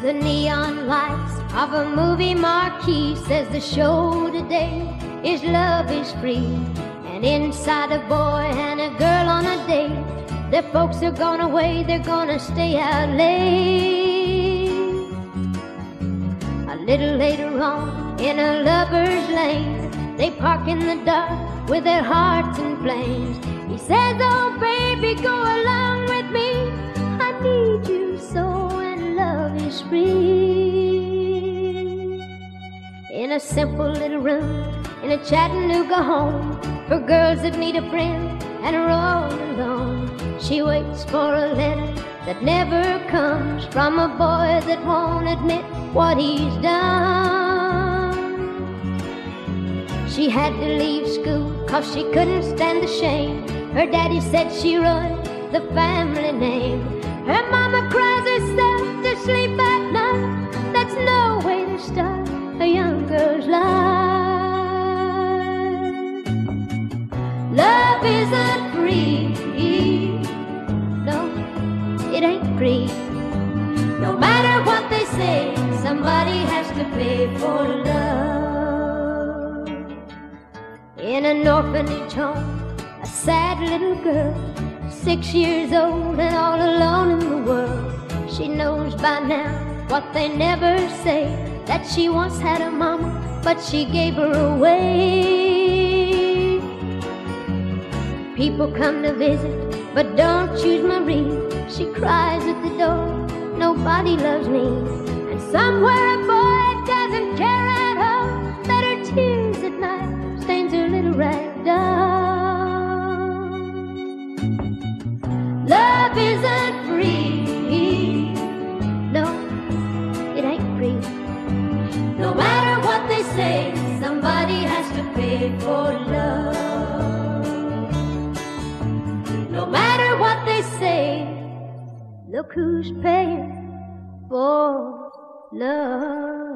The neon lights of a movie marquee says the show today is Love is Free. And inside a boy and a girl on a date, their folks are gone away, they're gonna stay out late. A little later on, in a lover's lane, they park in the dark with their hearts in flames. He says, oh baby, go along with me, I need you so, and love is free. In a simple little room in a Chattanooga home for girls that need a friend and are all alone, she waits for a letter that never comes from a boy that won't admit what he's done. She had to leave school 'cause she couldn't stand the shame. Her daddy said she ruined the family name. Her mama cries herself to sleep at night. That's no way to start a young girl's life. Love isn't free. No, it ain't free. No matter what they say, somebody has to pay for love. In an orphanage home, a sad little girl, 6 years old and all alone in the world. She knows by now what they never say, that she once had a mama, but she gave her away. People come to visit, but don't choose Marie. She cries at the door, nobody loves me. And somewhere a boy doesn't care at all, that her tears at night stains her little rag doll. Love isn't free. No, it ain't free. No matter what they say, somebody has to pay for love. No matter what they say, look who's paying for love.